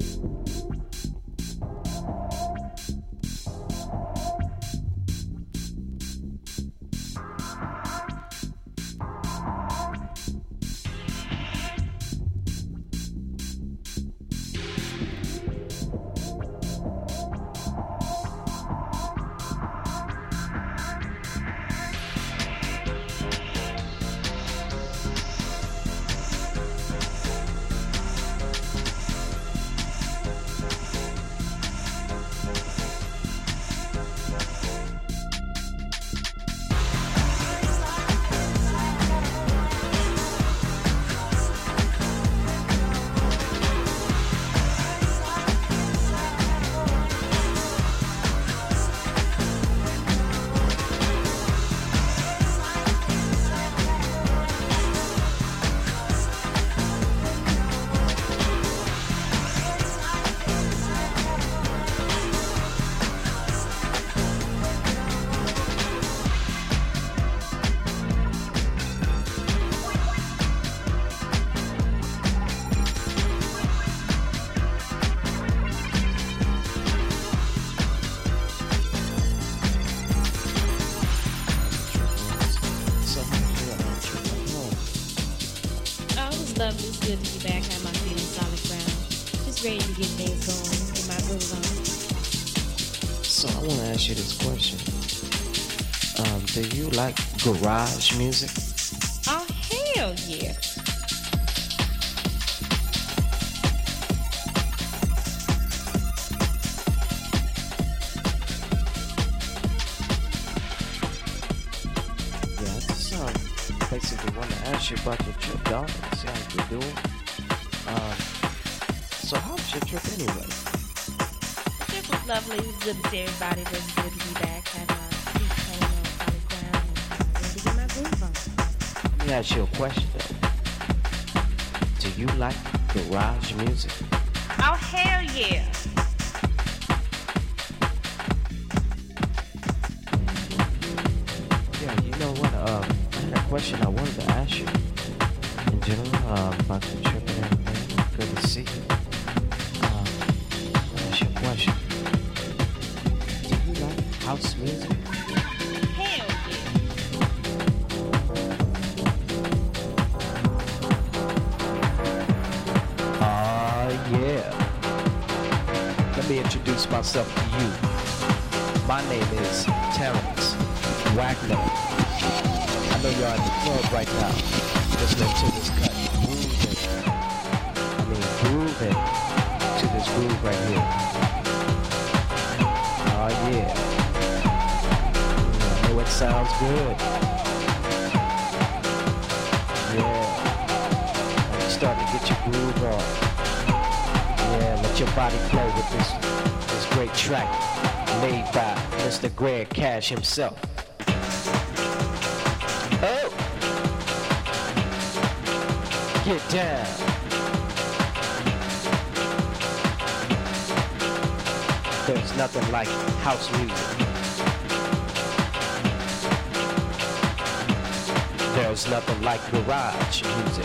Lovely, it's good to be back. Have my feet on solid ground. Just ready to get things going. Get my groove on. So I want to ask you this question. Do you like garage music? Oh, hell yeah. Yeah, I just basically want to ask you about your trip, dog. See how you're doing. So how was your trip anyway? The trip was lovely. It was good to see everybody. It was good to be back. Had my feet on solid ground and ready to get my groove on. Let me ask you a question though. Do you like garage music? Oh, hell yeah. Yeah, you know what? I had a question I wanted to ask you. In general, about the trip and everything. Good to see you. That's your question. Do you like house music? Hell yeah. Yeah. Let me introduce myself to you. My name is Terrence Wagner. I know you're at the club right now. Listening to this cut. Grooving to this groove right here. Oh yeah. I know it sounds good. Yeah. I'm starting to get your groove on. Yeah, let your body flow with this great track made by Mr. Greg Cash himself. Oh! Get down. There's nothing like house music. There's nothing like garage music.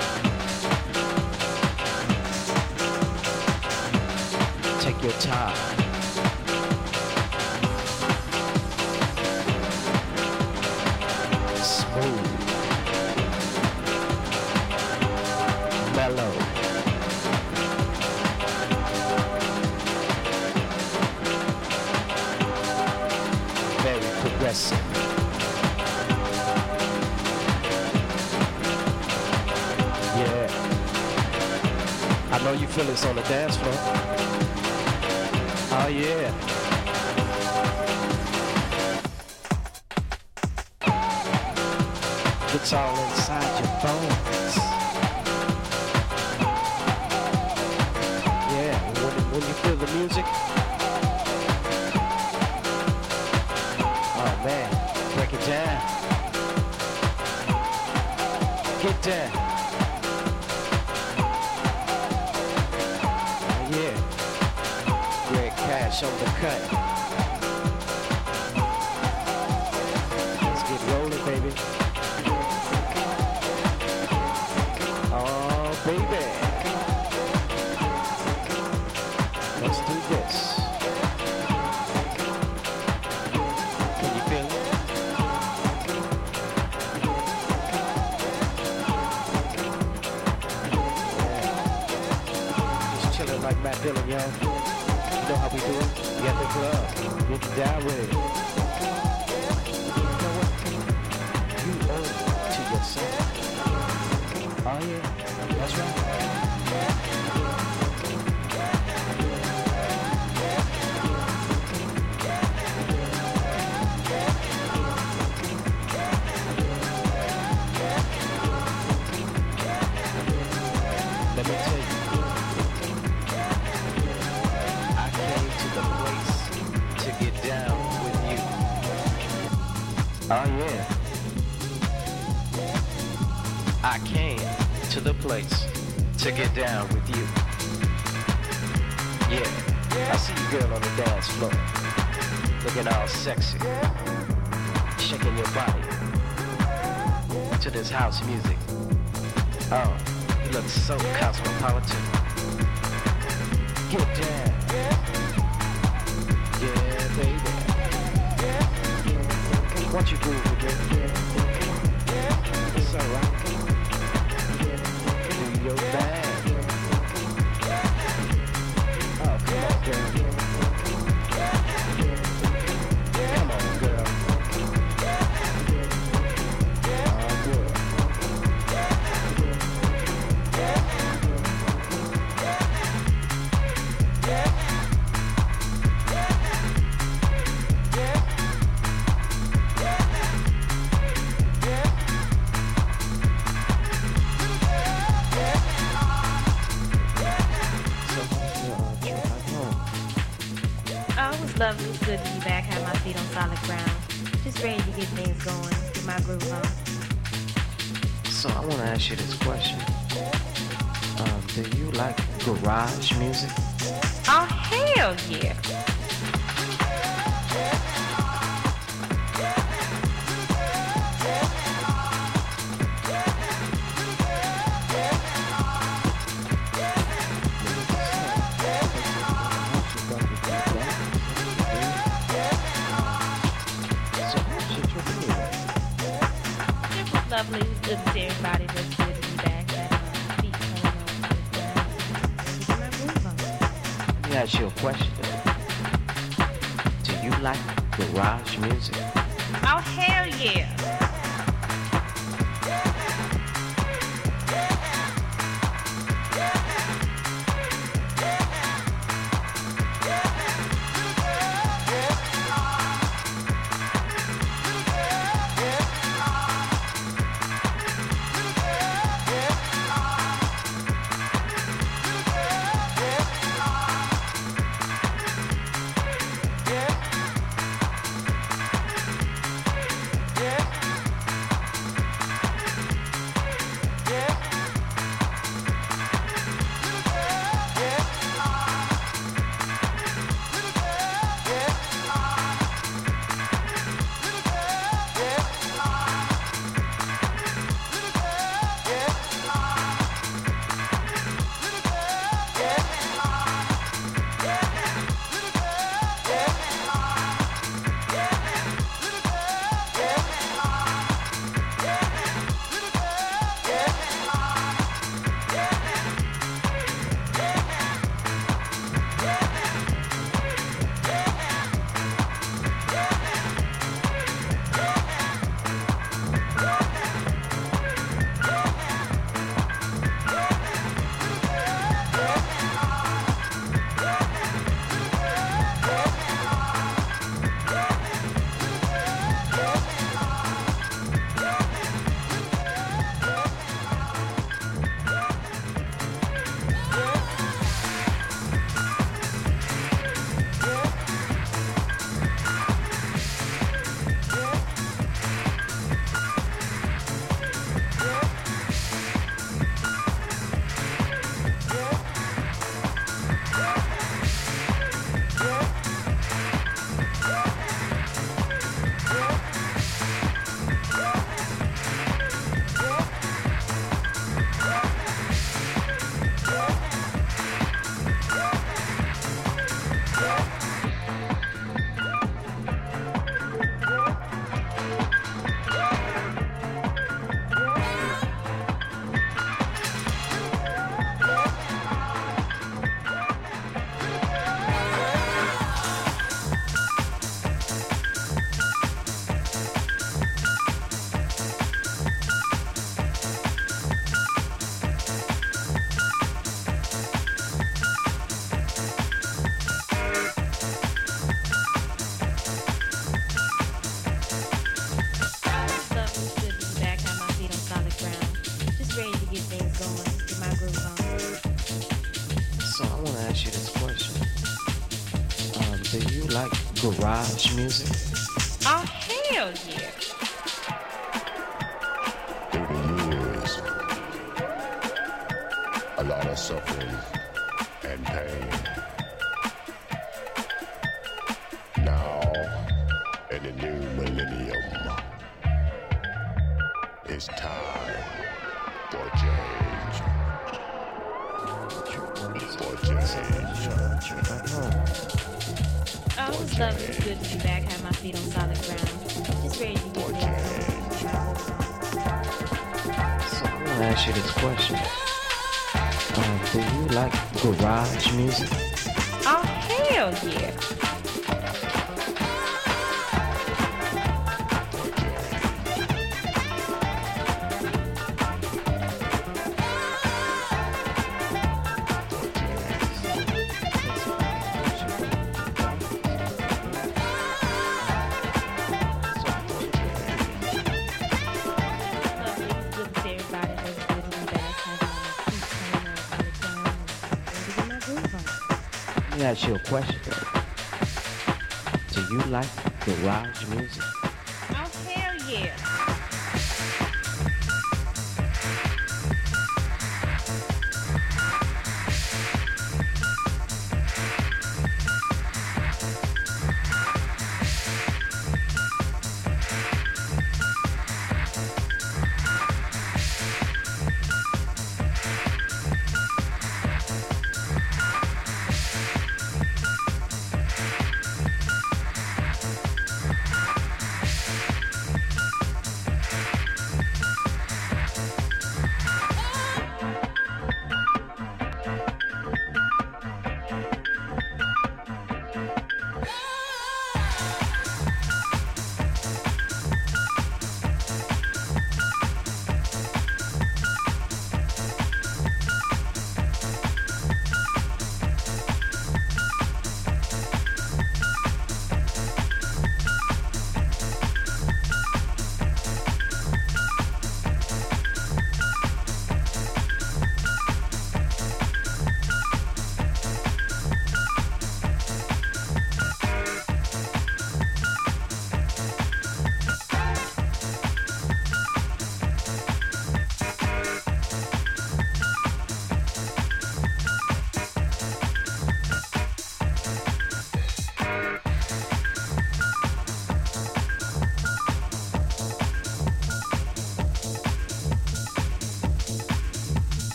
Take your time. Smooth. Mellow. Very progressive. Yeah. I know you feel this on the dance floor. Oh yeah. It's all inside your bones. Yeah, when you feel the music. Oh man, break it down. Get down. Oh yeah. Greg Cash on the cut. Let's get rolling, baby. Oh, baby. let's do this. Can you feel it? Yeah. Just chilling like Matt Dillon, yo. You know how we do it? We at the club. Get down with it. You know what? You owe it to yourself. Oh yeah, that's right. Let me tell you, I came to the place to get down with you. Oh yeah. I came to the place to get down with you. Yeah, I see you girl on the dance floor, looking all sexy, shaking your body to this house music. Oh, you look so cosmopolitan. Get down. Yeah, baby. What you groove again? It's alright. Do your thing. Oh, come on, girl. Come on, girl. Oh, good. Oh, it was lovely. It was good to be back. Have my feet on solid ground. Just ready to get things going. Get my groove on. So I want to ask you this question. Do you like garage music? Oh, hell yeah. It was lovely. It was good to see everybody. It was good to be back. Had my feet on my groove on. Let me ask you a question. Do you like garage music? Oh, hell yeah. Yeah. So I want to ask you this question. Do you like garage music? Oh, hell yeah. Through the years, a lot of suffering and pain. Now, in the new millennium, it's time for change. For change. Oh, it was lovely. It's good to be back, have my feet on solid ground. Just ready to get For back. change. So I want to ask you this question. Do you like garage music? Oh, hell yeah. Lovely. It's good to see everybody. It's good to be back, having my feet turning on solid ground and ready to get my groove on. Let me ask you a question. Do you like garage music? Oh, hell yeah.